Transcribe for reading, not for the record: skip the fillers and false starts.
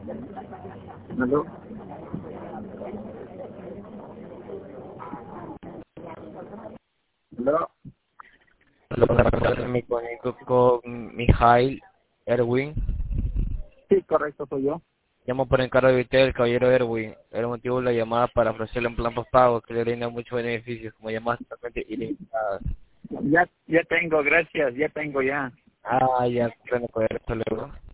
¿Aló? ¿Aló? Hola, me conecto con Mijail Erwin. Sí, correcto, soy yo. Llamo por encargo de usted, el caballero Erwin. El motivo de la llamada para ofrecerle un plan postpago que le brinda muchos beneficios, como llamadas totalmente ilimitadas. Ya tengo, gracias, ya tengo ya. Ya, comprendo, caballero. Hasta luego.